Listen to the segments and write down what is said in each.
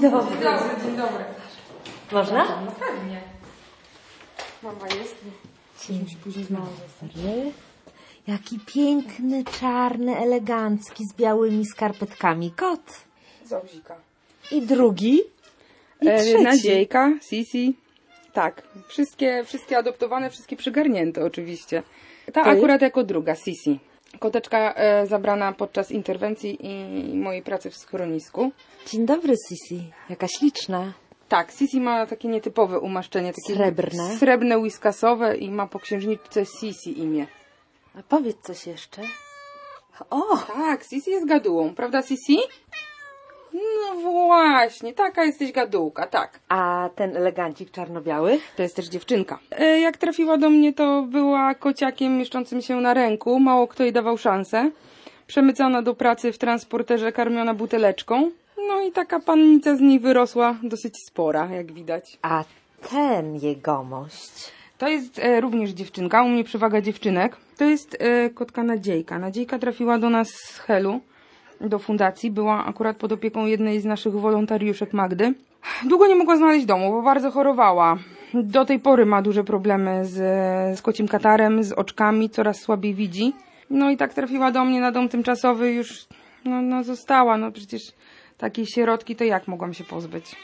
dobry. Dzień dobry. Można? No pewnie. Mama jest. Jaki piękny, czarny, elegancki, z białymi skarpetkami kot. Zobzika. I drugi. I trzeci. Nadziejka, Sisi. Tak, wszystkie adoptowane, wszystkie przygarnięte oczywiście. Ta akurat jako druga, Sisi. Koteczka zabrana podczas interwencji i mojej pracy w schronisku. Dzień dobry, Sisi. Jaka śliczna. Tak, Sisi ma takie nietypowe umaszczenie. Takie Srebrne. Srebrne, whiskasowe i ma po księżniczce Sisi imię. A powiedz coś jeszcze. O! Tak, Sisi jest gadułą, prawda Sisi? No właśnie, taka jesteś gadułka, tak. A ten elegancik czarno-biały? To jest też dziewczynka. Jak trafiła do mnie, to była kociakiem mieszczącym się na ręku. Mało kto jej dawał szansę. Przemycana do pracy w transporterze, karmiona buteleczką. No i taka pannica z niej wyrosła dosyć spora, jak widać. A ten jegomość. To jest również dziewczynka, u mnie przewaga dziewczynek. To jest kotka Nadziejka. Nadziejka trafiła do nas z Helu, do fundacji. Była akurat pod opieką jednej z naszych wolontariuszek Magdy. Długo nie mogła znaleźć domu, bo bardzo chorowała. Do tej pory ma duże problemy z kocim katarem, z oczkami, coraz słabiej widzi. No i tak trafiła do mnie na dom tymczasowy, już no została. No przecież takiej sierotki to jak mogłam się pozbyć?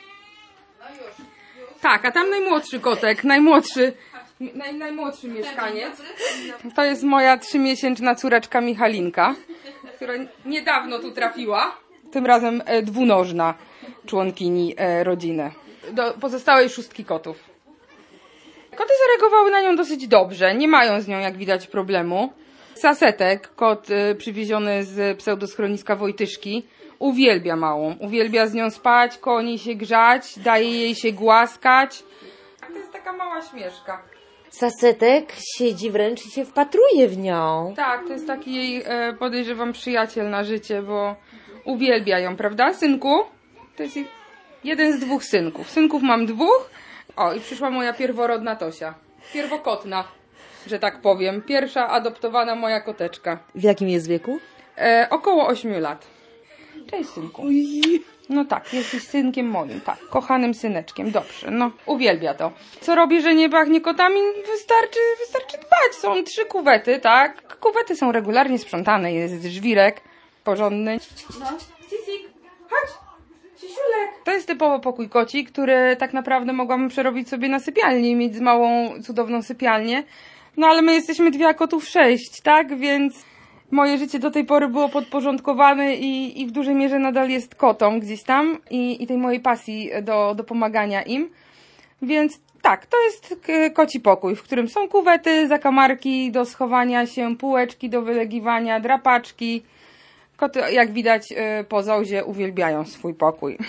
Tak, a tam najmłodszy kotek, najmłodszy mieszkaniec. To jest moja 3-miesięczna córeczka Michalinka, która niedawno tu trafiła. Tym razem dwunożna członkini rodziny. Do pozostałej 6 kotów. Koty zareagowały na nią dosyć dobrze, nie mają z nią jak widać problemu. Sasetek, kot przywieziony z pseudoschroniska Wojtyszki, uwielbia małą. Uwielbia z nią spać, koło niej się grzać, daje jej się głaskać. To jest taka mała śmieszka. Sasetek siedzi wręcz i się wpatruje w nią. Tak, to jest taki jej, podejrzewam, przyjaciel na życie, bo uwielbia ją, prawda, synku? To jest jeden z 2 synków. Synków mam 2. O, i przyszła moja pierworodna Tosia. Pierwokotna, że tak powiem. Pierwsza adoptowana moja koteczka. W jakim jest wieku? Około 8 lat. Cześć, synku. No tak, jesteś synkiem moim, tak, kochanym syneczkiem, dobrze, no, uwielbia to. Co robi, że nie pachnie kotami? Wystarczy dbać, są 3 kuwety, tak? Kuwety są regularnie sprzątane, jest żwirek porządny. No, Sisik, chodź, Sisiulek. To jest typowo pokój koci, który tak naprawdę mogłabym przerobić sobie na sypialnię i mieć z małą, cudowną sypialnię. No ale my jesteśmy 2, a kotów 6, tak? Więc moje życie do tej pory było podporządkowane i w dużej mierze nadal jest kotą gdzieś tam i tej mojej pasji do pomagania im. Więc tak, to jest koci pokój, w którym są kuwety, zakamarki do schowania się, półeczki do wylegiwania, drapaczki. Koty, jak widać po zołzie, uwielbiają swój pokój.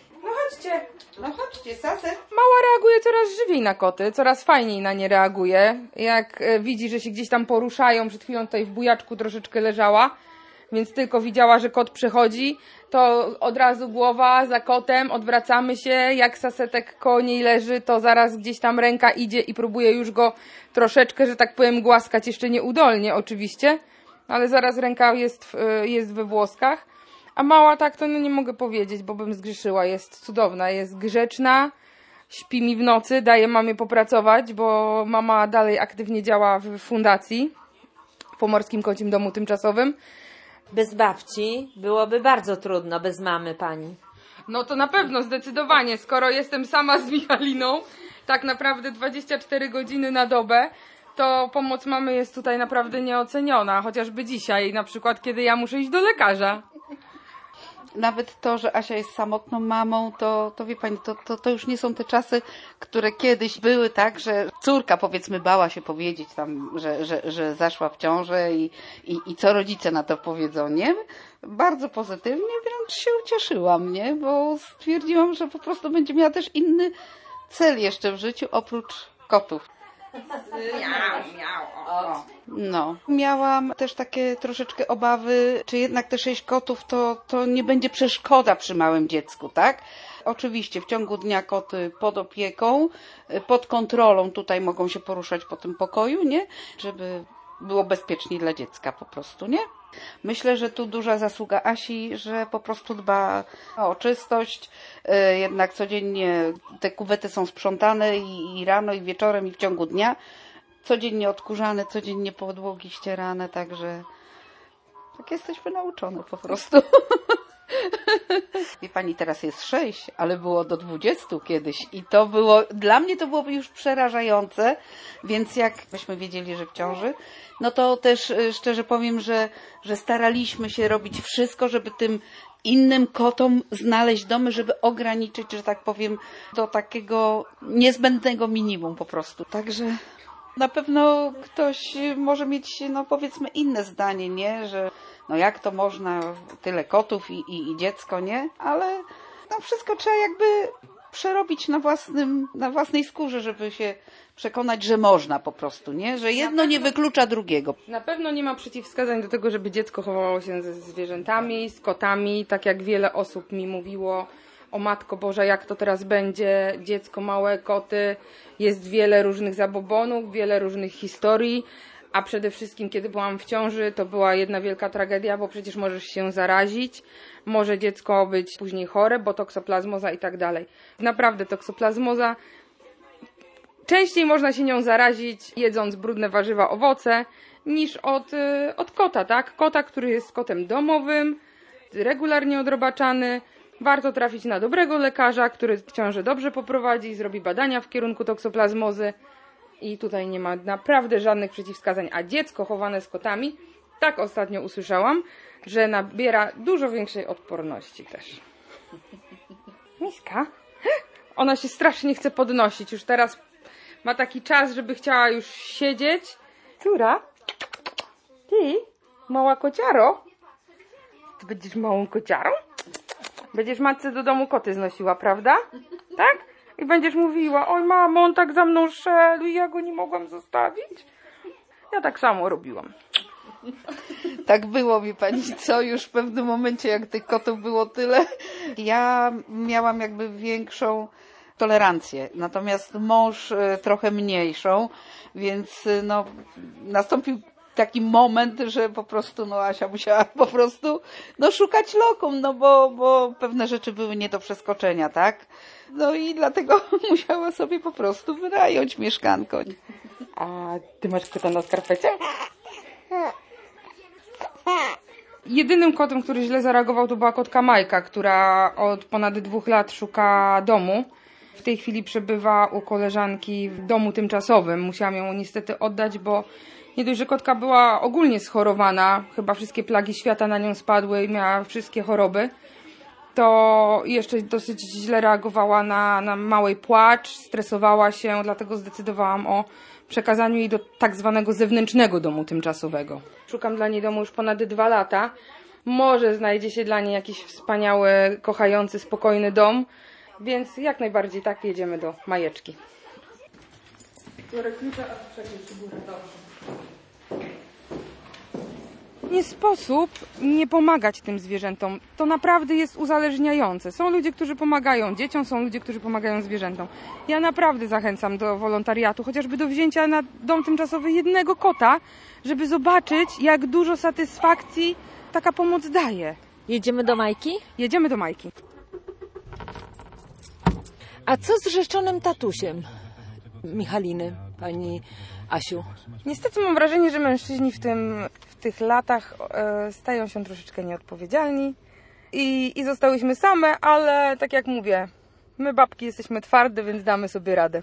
No chodźcie, Saset. Mała reaguje coraz żywiej na koty, coraz fajniej na nie reaguje. Jak widzi, że się gdzieś tam poruszają, przed chwilą tutaj w bujaczku troszeczkę leżała, więc tylko widziała, że kot przechodzi, to od razu głowa za kotem, odwracamy się, jak Sasetek koło niej leży, to zaraz gdzieś tam ręka idzie i próbuje już go troszeczkę, że tak powiem, głaskać, jeszcze nieudolnie oczywiście, ale zaraz ręka jest we włoskach. A mała tak to nie mogę powiedzieć, bo bym zgrzeszyła. Jest cudowna, jest grzeczna, śpi mi w nocy, daje mamie popracować, bo mama dalej aktywnie działa w fundacji, w Pomorskim Kocim Domu Tymczasowym. Bez babci byłoby bardzo trudno, bez mamy pani. No to na pewno, zdecydowanie, skoro jestem sama z Michaliną, tak naprawdę 24 godziny na dobę, to pomoc mamy jest tutaj naprawdę nieoceniona, chociażby dzisiaj, na przykład kiedy ja muszę iść do lekarza. Nawet to, że Asia jest samotną mamą, to wie pani, to już nie są te czasy, które kiedyś były, tak, że córka, powiedzmy, bała się powiedzieć tam, że zaszła w ciążę i co rodzice na to powiedzą, nie? Bardzo pozytywnie, wręcz się ucieszyłam, nie? Bo stwierdziłam, że po prostu będzie miała też inny cel jeszcze w życiu, oprócz kotów. No. Miałam też takie troszeczkę obawy, czy jednak te 6 kotów to nie będzie przeszkoda przy małym dziecku, tak? Oczywiście w ciągu dnia koty pod opieką, pod kontrolą tutaj mogą się poruszać po tym pokoju, nie? Żeby było bezpiecznie dla dziecka po prostu, nie? Myślę, że tu duża zasługa Asi, że po prostu dba o czystość. Jednak codziennie te kuwety są sprzątane i rano, i wieczorem, i w ciągu dnia. Codziennie odkurzane, codziennie podłogi ścierane, także tak jesteśmy nauczone po prostu. Wie pani, teraz jest 6, ale było do 20 kiedyś i to było, dla mnie to było już przerażające, więc jak myśmy wiedzieli, że w ciąży, no to też szczerze powiem, że staraliśmy się robić wszystko, żeby tym innym kotom znaleźć domy, żeby ograniczyć, że tak powiem, do takiego niezbędnego minimum po prostu. Także na pewno ktoś może mieć, no powiedzmy, inne zdanie, nie? Że no jak to można, tyle kotów i dziecko, nie? Ale no wszystko trzeba jakby przerobić na własnej skórze, żeby się przekonać, że można po prostu, nie? Że jedno nie wyklucza drugiego. Na pewno nie ma przeciwwskazań do tego, żeby dziecko chowało się ze zwierzętami, z kotami, tak jak wiele osób mi mówiło: o Matko Boża, jak to teraz będzie, dziecko, małe koty, jest wiele różnych zabobonów, wiele różnych historii, a przede wszystkim, kiedy byłam w ciąży, to była jedna wielka tragedia, bo przecież możesz się zarazić, może dziecko być później chore, bo toksoplazmoza i tak dalej. Naprawdę toksoplazmoza, częściej można się nią zarazić, jedząc brudne warzywa, owoce, niż od kota, tak? Kota, który jest kotem domowym, regularnie odrobaczany. Warto trafić na dobrego lekarza, który ciążę dobrze poprowadzi, zrobi badania w kierunku toksoplazmozy i tutaj nie ma naprawdę żadnych przeciwwskazań. A dziecko chowane z kotami, tak ostatnio usłyszałam, że nabiera dużo większej odporności też. Miska? Ona się strasznie chce podnosić. Już teraz ma taki czas, żeby chciała już siedzieć. Która? Ty? Mała kociaro? Ty będziesz małą kociarą? Będziesz matce do domu koty znosiła, prawda? Tak? I będziesz mówiła: oj mamo, on tak za mną szedł i ja go nie mogłam zostawić. Ja tak samo robiłam. Tak było, mi pani, co już w pewnym momencie, jak tych kotów było tyle, ja miałam jakby większą tolerancję, natomiast mąż trochę mniejszą, więc no nastąpił taki moment, że po prostu no Asia musiała po prostu no szukać lokum, no bo pewne rzeczy były nie do przeskoczenia, tak? No i dlatego musiała sobie po prostu wynająć mieszkanko. A ty masz kota na skarpecie? Jedynym kotem, który źle zareagował, to była kotka Majka, która od ponad 2 lat szuka domu. W tej chwili przebywa u koleżanki w domu tymczasowym. Musiałam ją niestety oddać, bo nie dość, że kotka była ogólnie schorowana, chyba wszystkie plagi świata na nią spadły i miała wszystkie choroby, to jeszcze dosyć źle reagowała na mały płacz, stresowała się, dlatego zdecydowałam o przekazaniu jej do tak zwanego zewnętrznego domu tymczasowego. Szukam dla niej domu już ponad 2 lata. Może znajdzie się dla niej jakiś wspaniały, kochający, spokojny dom, więc jak najbardziej tak jedziemy do Majeczki. Biorę klucze, a przecież górę, dobrze. Nie sposób nie pomagać tym zwierzętom. To naprawdę jest uzależniające. Są ludzie, którzy pomagają dzieciom, są ludzie, którzy pomagają zwierzętom. Ja naprawdę zachęcam do wolontariatu, chociażby do wzięcia na dom tymczasowy jednego kota, żeby zobaczyć, jak dużo satysfakcji taka pomoc daje. Jedziemy do Majki? Jedziemy do Majki. A co z rzeczonym tatusiem Michaliny, pani Asiu? Niestety mam wrażenie, że mężczyźni w tych latach stają się troszeczkę nieodpowiedzialni i zostałyśmy same, ale tak jak mówię, my babki jesteśmy twarde, więc damy sobie radę.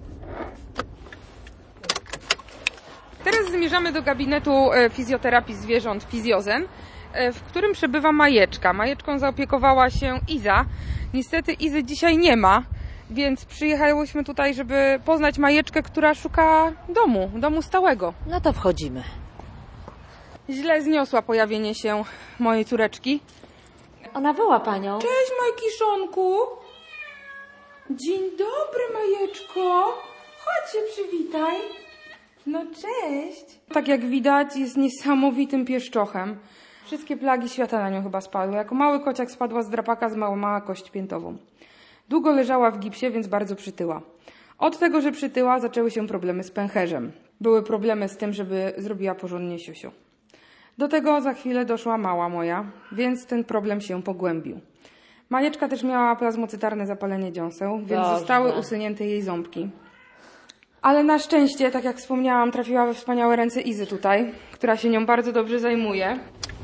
Teraz zmierzamy do gabinetu fizjoterapii zwierząt Fizjozen, w którym przebywa Majeczka. Majeczką zaopiekowała się Iza. Niestety Izy dzisiaj nie ma, więc przyjechałyśmy tutaj, żeby poznać Majeczkę, która szuka domu stałego. No to wchodzimy. Źle zniosła pojawienie się mojej córeczki. Ona woła panią. Cześć, Majkiszonku. Dzień dobry, Majeczko. Chodź się przywitaj. No cześć. Tak jak widać, jest niesamowitym pieszczochem. Wszystkie plagi świata na nią chyba spadły. Jako mały kociak spadła z drapaka, złamała kość piętową. Długo leżała w gipsie, więc bardzo przytyła. Od tego, że przytyła, zaczęły się problemy z pęcherzem. Były problemy z tym, żeby zrobiła porządnie siusiu. Do tego za chwilę doszła mała moja, więc ten problem się pogłębił. Majeczka też miała plazmocytarne zapalenie dziąseł, więc Boże. zostały usunięte jej ząbki. Ale na szczęście, tak jak wspomniałam, trafiła we wspaniałe ręce Izy tutaj, która się nią bardzo dobrze zajmuje.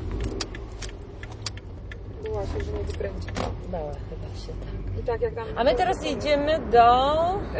Była się, że nie wykręci. Dała chyba się, tak. I tak jak tam... A my teraz jedziemy do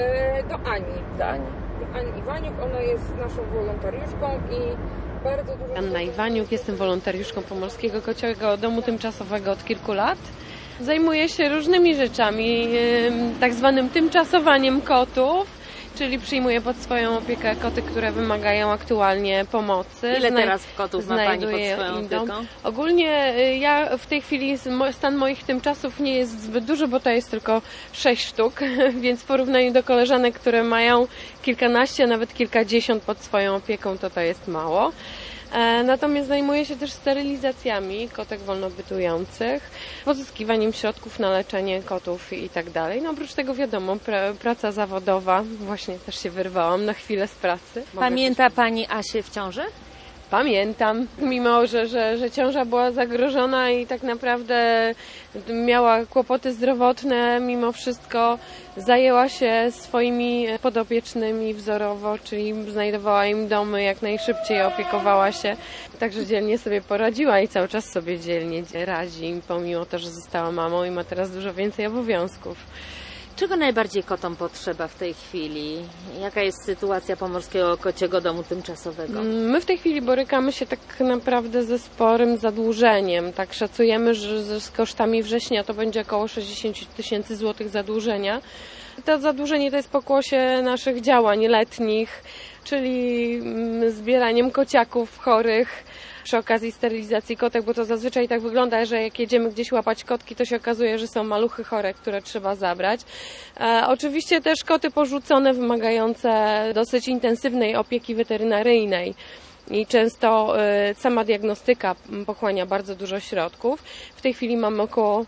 Ani. Do Ani. Do Ani Iwaniuk, ona jest naszą wolontariuszką i bardzo dużo... Anna Iwaniuk, jestem wolontariuszką Pomorskiego Kociego Domu Tymczasowego od kilku lat. Zajmuję się różnymi rzeczami, tak zwanym tymczasowaniem kotów, czyli przyjmuję pod swoją opiekę koty, które wymagają aktualnie pomocy. Ile teraz kotów ma Pani pod swoją opieką? Ogólnie ja w tej chwili stan moich tymczasów nie jest zbyt duży, bo to jest tylko 6 sztuk, więc w porównaniu do koleżanek, które mają kilkanaście, nawet kilkadziesiąt pod swoją opieką, to jest mało. Natomiast zajmuję się też sterylizacjami kotek wolnobytujących, pozyskiwaniem środków na leczenie kotów i tak dalej. No oprócz tego wiadomo, praca zawodowa, właśnie też się wyrwałam na chwilę z pracy. Pamięta Pani Asię w ciąży? Pamiętam, mimo że ciąża była zagrożona i tak naprawdę miała kłopoty zdrowotne, mimo wszystko zajęła się swoimi podopiecznymi wzorowo, czyli znajdowała im domy jak najszybciej, opiekowała się. Także dzielnie sobie poradziła i cały czas sobie dzielnie radzi, pomimo to, że została mamą i ma teraz dużo więcej obowiązków. Czego najbardziej kotom potrzeba w tej chwili? Jaka jest sytuacja Pomorskiego Kociego Domu Tymczasowego? My w tej chwili borykamy się tak naprawdę ze sporym zadłużeniem. Tak szacujemy, że z kosztami września to będzie około 60 000 złotych zadłużenia. To zadłużenie to jest pokłosie naszych działań letnich, czyli zbieraniem kociaków chorych, przy okazji sterylizacji kotek, bo to zazwyczaj tak wygląda, że jak jedziemy gdzieś łapać kotki, to się okazuje, że są maluchy chore, które trzeba zabrać. Oczywiście też koty porzucone, wymagające dosyć intensywnej opieki weterynaryjnej. I często sama diagnostyka pochłania bardzo dużo środków. W tej chwili mamy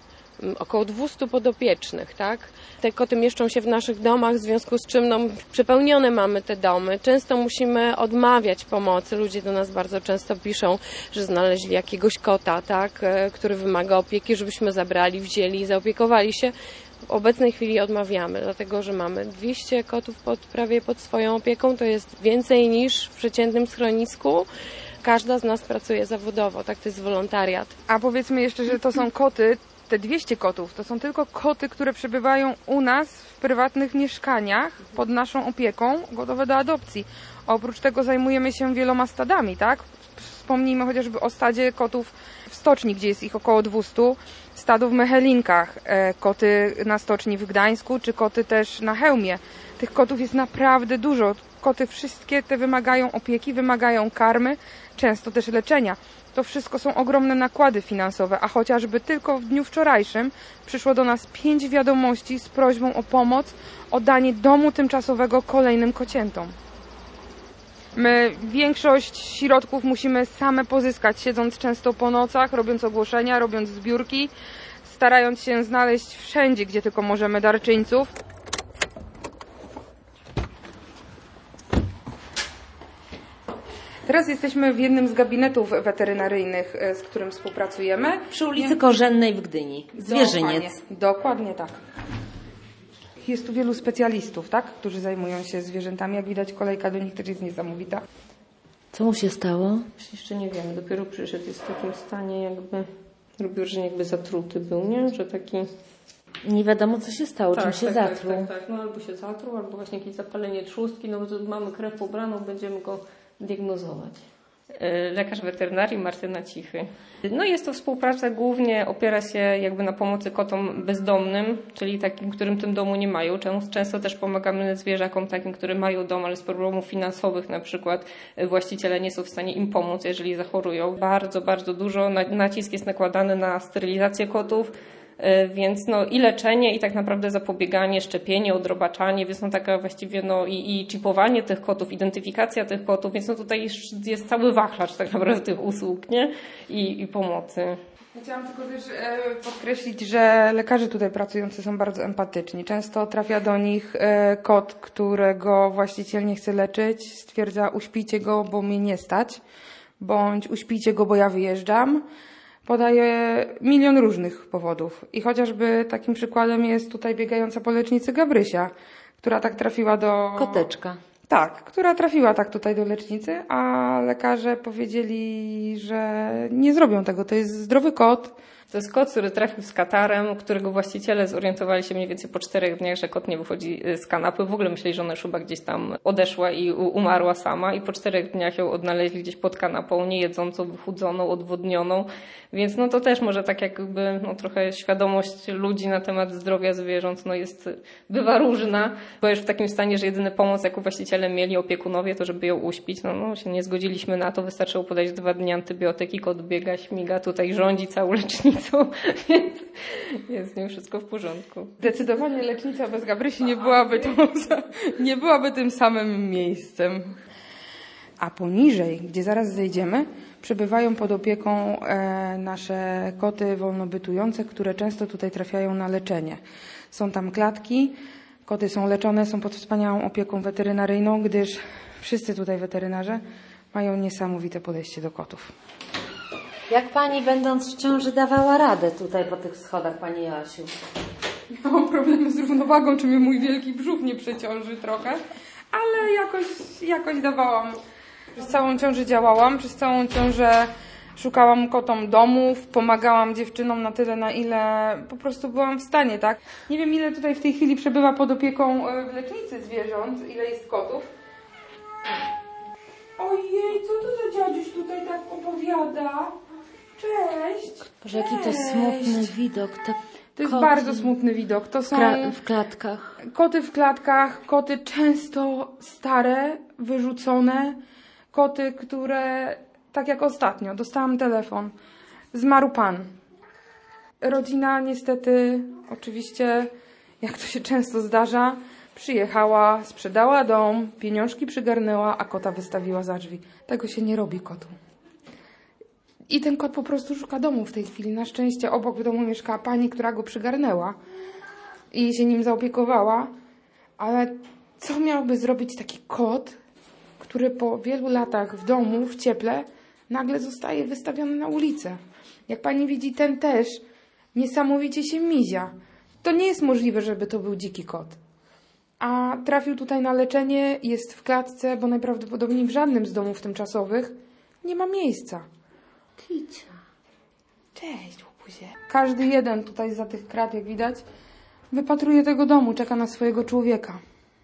około 200 podopiecznych, tak? Te koty mieszczą się w naszych domach, w związku z czym przepełnione mamy te domy. Często musimy odmawiać pomocy. Ludzie do nas bardzo często piszą, że znaleźli jakiegoś kota, tak? Który wymaga opieki, żebyśmy zabrali, wzięli i zaopiekowali się. W obecnej chwili odmawiamy, dlatego że mamy 200 kotów prawie pod swoją opieką. To jest więcej niż w przeciętnym schronisku. Każda z nas pracuje zawodowo, tak? To jest wolontariat. A powiedzmy jeszcze, że to są koty, te 200 kotów, to są tylko koty, które przebywają u nas w prywatnych mieszkaniach pod naszą opieką, gotowe do adopcji. Oprócz tego zajmujemy się wieloma stadami, tak? Wspomnijmy chociażby o stadzie kotów w stoczni, gdzie jest ich około 200, stadu w Mechelinkach, koty na stoczni w Gdańsku, czy koty też na Chełmie. Tych kotów jest naprawdę dużo. Koty wszystkie te wymagają opieki, wymagają karmy, często też leczenia. To wszystko są ogromne nakłady finansowe, a chociażby tylko w dniu wczorajszym przyszło do nas 5 wiadomości z prośbą o pomoc, o danie domu tymczasowego kolejnym kociętom. My większość środków musimy same pozyskać, siedząc często po nocach, robiąc ogłoszenia, robiąc zbiórki, starając się znaleźć wszędzie, gdzie tylko możemy darczyńców. Teraz jesteśmy w jednym z gabinetów weterynaryjnych, z którym współpracujemy. Przy ulicy Korzennej w Gdyni. Zwierzyniec. Dokładnie tak. Jest tu wielu specjalistów, tak, którzy zajmują się zwierzętami. Jak widać, kolejka do nich też jest niesamowita. Co mu się stało? Jeszcze nie wiemy, dopiero przyszedł, jest w takim stanie jakby, robi wrażenie jakby zatruty był, nie? Że taki... Nie wiadomo, co się stało, czym się zatruł. Tak. No albo się zatruł, albo właśnie jakieś zapalenie trzustki, no bo tu mamy krew pobraną, będziemy go diagnozować. Lekarz weterynarii Martyna Cichy. No jest to współpraca, głównie opiera się jakby na pomocy kotom bezdomnym, czyli takim, którym tym domu nie mają. Często też pomagamy zwierzakom takim, które mają dom, ale z problemów finansowych na przykład właściciele nie są w stanie im pomóc, jeżeli zachorują. Bardzo, bardzo dużo nacisk jest nakładany na sterylizację kotów, więc no i leczenie, i tak naprawdę zapobieganie, szczepienie, odrobaczanie, więc no taka właściwie no i chipowanie tych kotów, identyfikacja tych kotów, więc no tutaj jest cały wachlarz tak naprawdę tych usług, nie? I pomocy. Chciałam tylko też podkreślić, że lekarze tutaj pracujący są bardzo empatyczni. Często trafia do nich kot, którego właściciel nie chce leczyć, stwierdza: uśpijcie go, bo mnie nie stać. bądź uśpijcie go, bo ja wyjeżdżam. Podaje milion różnych powodów. I chociażby takim przykładem jest tutaj biegająca po lecznicy Gabrysia, która tak trafiła do... Koteczka. Tak, która trafiła tak tutaj do lecznicy, a lekarze powiedzieli, że nie zrobią tego. To jest zdrowy kot. To jest kot, który trafił z katarem, którego właściciele zorientowali się mniej więcej po 4 dniach, że kot nie wychodzi z kanapy. W ogóle myśleli, że ona już chyba gdzieś tam odeszła i umarła sama i po 4 dniach ją odnaleźli gdzieś pod kanapą, niejedzącą, wychudzoną, odwodnioną. Więc no to też może tak jakby trochę świadomość ludzi na temat zdrowia zwierząt bywa różna. Bo już w takim stanie, że jedyny pomoc, jaką właściciele mieli, opiekunowie, to żeby ją uśpić. No się nie zgodziliśmy na to, wystarczyło podać 2 dni antybiotyki, kot biega, śmiga, tutaj rządzi całą lecznicą. Więc jest z nim wszystko w porządku. Zdecydowanie lecznica bez Gabrysi nie byłaby tym samym miejscem. A poniżej, gdzie zaraz zejdziemy, przebywają pod opieką nasze koty wolnobytujące, które często tutaj trafiają na leczenie. Są tam klatki, koty są leczone, są pod wspaniałą opieką weterynaryjną, gdyż wszyscy tutaj weterynarze mają niesamowite podejście do kotów. Jak pani, będąc w ciąży, dawała radę tutaj po tych schodach, pani Joasiu? Ja mam problemy z równowagą, czy mnie mój wielki brzuch nie przeciąży trochę, ale jakoś dawałam. Przez całą ciążę działałam, przez całą ciążę szukałam kotom domów, pomagałam dziewczynom na tyle, na ile po prostu byłam w stanie, tak? Nie wiem, ile tutaj w tej chwili przebywa pod opieką w lecznicy zwierząt, ile jest kotów. Ojej, co to za dziadziuś tutaj tak opowiada? Cześć! Boże, jaki to smutny widok. To jest bardzo smutny widok. To są w klatkach. Koty w klatkach, koty często stare, wyrzucone, koty, które, tak jak ostatnio, dostałam telefon, zmarł pan. Rodzina niestety, oczywiście, jak to się często zdarza, przyjechała, sprzedała dom, pieniążki przygarnęła, a kota wystawiła za drzwi. Tego się nie robi kotu. I ten kot po prostu szuka domu w tej chwili. Na szczęście obok w domu mieszkała pani, która go przygarnęła i się nim zaopiekowała. Ale co miałby zrobić taki kot, który po wielu latach w domu, w cieple, nagle zostaje wystawiony na ulicę? Jak pani widzi, ten też niesamowicie się mizia. To nie jest możliwe, żeby to był dziki kot. A trafił tutaj na leczenie, jest w klatce, bo najprawdopodobniej w żadnym z domów tymczasowych nie ma miejsca. Kicia. Cześć, łobuzie. Każdy jeden tutaj za tych krat, jak widać, wypatruje tego domu, czeka na swojego człowieka.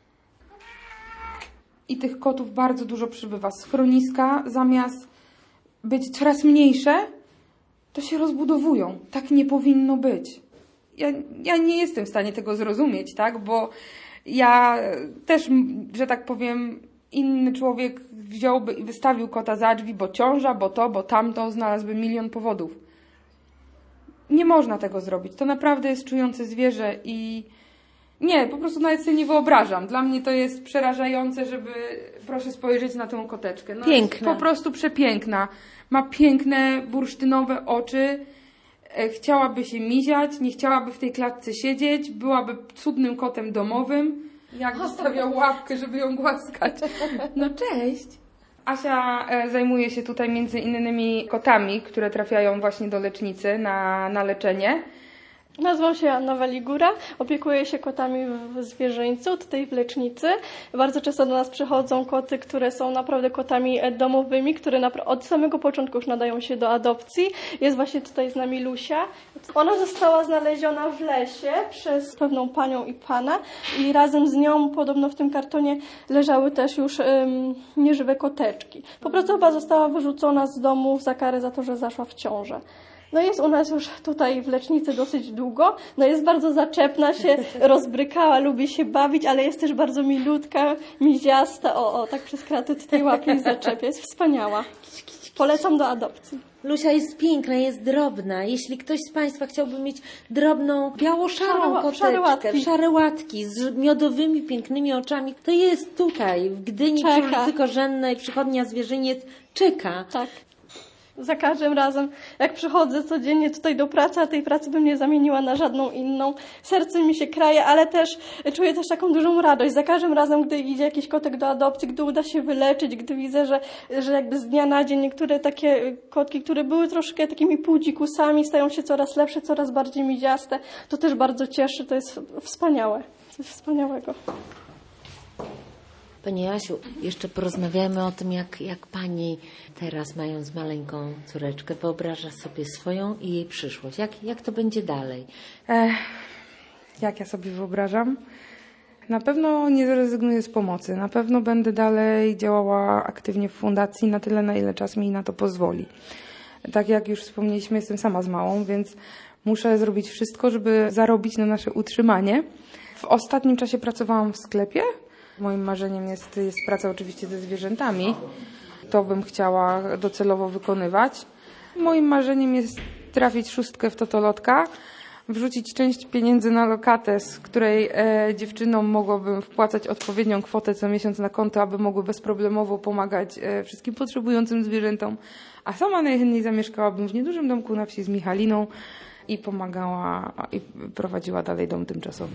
I tych kotów bardzo dużo przybywa. Schroniska, zamiast być coraz mniejsze, to się rozbudowują. Tak nie powinno być. Ja nie jestem w stanie tego zrozumieć, tak? Bo ja też, że tak powiem, inny człowiek wziąłby i wystawił kota za drzwi, bo ciąża, bo to, bo tamto, znalazłby milion powodów. Nie można tego zrobić. To naprawdę jest czujące zwierzę i nie, po prostu nawet sobie nie wyobrażam. Dla mnie to jest przerażające, żeby, proszę spojrzeć na tę koteczkę. No, piękna. Jest po prostu przepiękna. Ma piękne, bursztynowe oczy. Chciałaby się miziać, nie chciałaby w tej klatce siedzieć, byłaby cudnym kotem domowym. Jak wystawiał łapkę, żeby ją głaskać. No cześć! Asia zajmuje się tutaj między innymi kotami, które trafiają właśnie do lecznicy na leczenie. Nazywam się Anna Waligura, opiekuję się kotami w zwierzyńcu, tutaj w lecznicy. Bardzo często do nas przychodzą koty, które są naprawdę kotami domowymi, które od samego początku już nadają się do adopcji. Jest właśnie tutaj z nami Lusia. Ona została znaleziona w lesie przez pewną panią i pana i razem z nią podobno w tym kartonie leżały też już nieżywe koteczki. Po prostu chyba została wyrzucona z domu za karę za to, że zaszła w ciążę. No jest u nas już tutaj w lecznicy dosyć długo, no jest bardzo zaczepna, się rozbrykała, lubi się bawić, ale jest też bardzo milutka, miziasta, tak przez kraty tutaj łapie i zaczepia, jest wspaniała. Polecam do adopcji. Lusia jest piękna, jest drobna. Jeśli ktoś z Państwa chciałby mieć drobną, biało-szarą koteczkę, szare łatki z miodowymi, pięknymi oczami, to jest tutaj, w Gdyni, przy ulicy Korzennej, przychodnia Zwierzyniec, czeka. Tak. Za każdym razem, jak przychodzę codziennie tutaj do pracy, a tej pracy bym nie zamieniła na żadną inną. Serce mi się kraje, ale też czuję też taką dużą radość. Za każdym razem, gdy idzie jakiś kotek do adopcji, gdy uda się wyleczyć, gdy widzę, że jakby z dnia na dzień niektóre takie kotki, które były troszkę takimi półdzikusami, stają się coraz lepsze, coraz bardziej miziaste, to też bardzo cieszy. To jest wspaniałe. Coś wspaniałego. Pani Jasiu, jeszcze porozmawiajmy o tym, jak pani teraz, mając maleńką córeczkę, wyobraża sobie swoją i jej przyszłość. Jak to będzie dalej? Jak ja sobie wyobrażam? Na pewno nie zrezygnuję z pomocy. Na pewno będę dalej działała aktywnie w fundacji na tyle, na ile czas mi na to pozwoli. Tak jak już wspomnieliśmy, jestem sama z małą, więc muszę zrobić wszystko, żeby zarobić na nasze utrzymanie. W ostatnim czasie pracowałam w sklepie. Moim marzeniem jest praca oczywiście ze zwierzętami. To bym chciała docelowo wykonywać. Moim marzeniem jest trafić 6 w totolotka, wrzucić część pieniędzy na lokatę, z której dziewczynom mogłabym wpłacać odpowiednią kwotę co miesiąc na konto, aby mogły bezproblemowo pomagać wszystkim potrzebującym zwierzętom. A sama najchętniej zamieszkałabym w niedużym domku na wsi z Michaliną i pomagała i prowadziła dalej dom tymczasowy.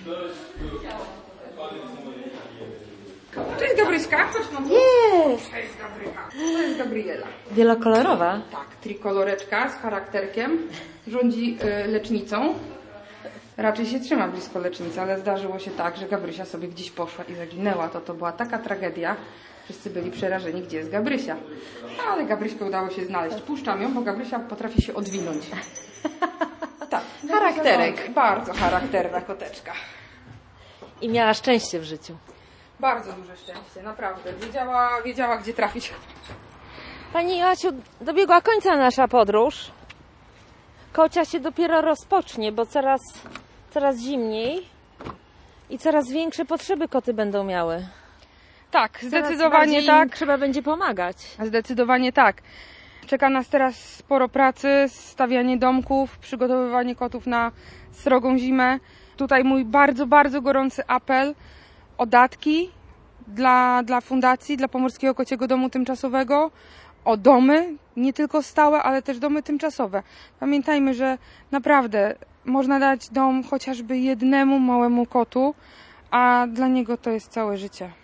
Cześć Gabryśka, chodź no. Jest! To jest Gabrycha. To jest Gabriela. Wielokolorowa? Tak, trikoloreczka z charakterkiem. Rządzi lecznicą. Raczej się trzyma blisko lecznicy, ale zdarzyło się tak, że Gabrysia sobie gdzieś poszła i zaginęła. To była taka tragedia. Wszyscy byli przerażeni, gdzie jest Gabrysia. Ale Gabryśkę udało się znaleźć. Puszczam ją, bo Gabrysia potrafi się odwinąć. Tak. Charakterek. Bardzo charakterna koteczka. I miała szczęście w życiu. Bardzo duże szczęście, naprawdę. Wiedziała gdzie trafić. Pani Joasiu, dobiegła końca nasza podróż. Kocia się dopiero rozpocznie, bo coraz zimniej i coraz większe potrzeby koty będą miały. Tak, zdecydowanie tak. Trzeba będzie pomagać. Zdecydowanie tak. Czeka nas teraz sporo pracy, stawianie domków, przygotowywanie kotów na srogą zimę. Tutaj mój bardzo, bardzo gorący apel o datki dla fundacji, dla Pomorskiego Kociego Domu Tymczasowego, o domy, nie tylko stałe, ale też domy tymczasowe. Pamiętajmy, że naprawdę można dać dom chociażby jednemu małemu kotu, a dla niego to jest całe życie.